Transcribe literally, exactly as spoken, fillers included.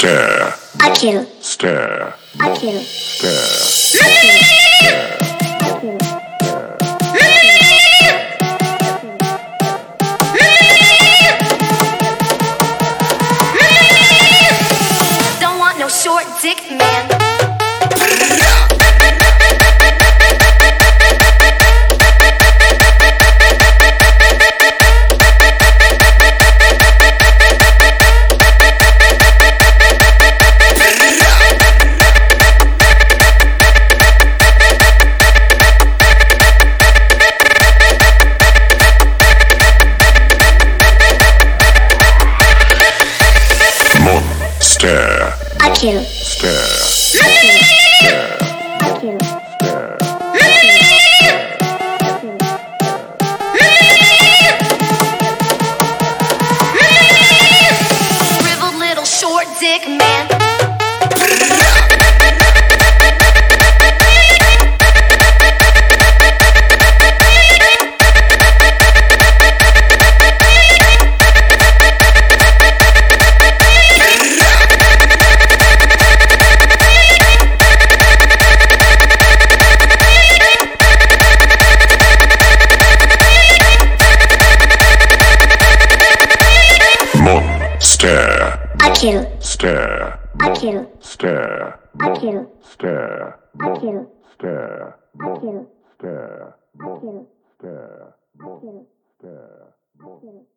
stare, 飽きる stare, 飽きる stare. 飽きる Don't want no short dick man. Stare, 飽きる stare, 飽きる stare, 飽きる stare. Shriveled little short dick man. Stare, 飽きる stare, 飽きる stare, 飽きる stare, 飽きる stare, 飽きる stare, 飽きる stare, 飽きる stare. 飽きる